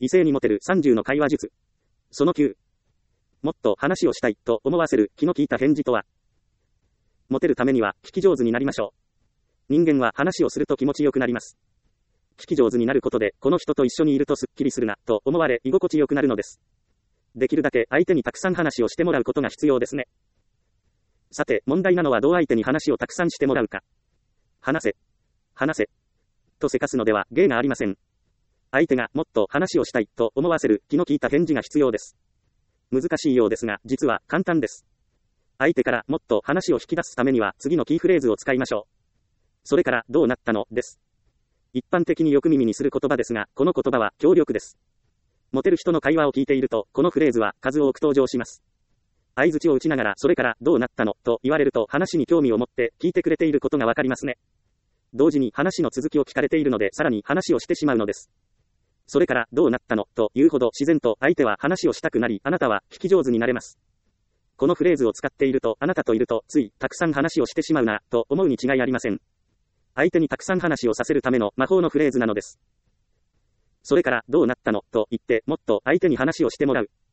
異性にモテる30の会話術。その9。もっと話をしたいと思わせる気の利いた返事とは。モテるためには聞き上手になりましょう。人間は話をすると気持ちよくなります。聞き上手になることで、この人と一緒にいるとすっきりするな、と思われ、居心地よくなるのです。できるだけ相手にたくさん話をしてもらうことが必要ですね。さて、問題なのはどう相手に話をたくさんしてもらうか。話せ。とせかすのでは芸がありません。相手がもっと話をしたいと思わせる気の利いた返事が必要です。難しいようですが、実は簡単です。相手からもっと話を引き出すためには次のキーフレーズを使いましょう。それからどうなったのです。一般的によく耳にする言葉ですが、この言葉は強力です。モテる人の会話を聞いていると、このフレーズは数多く登場します。相槌を打ちながらそれからどうなったのと言われると話に興味を持って聞いてくれていることがわかりますね。同時に話の続きを聞かれているのでさらに話をしてしまうのです。それからどうなったのというほど自然と相手は話をしたくなり、あなたは聞き上手になれます。このフレーズを使っているとあなたといるとついたくさん話をしてしまうなと思うに違いありません。相手にたくさん話をさせるための魔法のフレーズなのです。それからどうなったのと言ってもっと相手に話をしてもらう。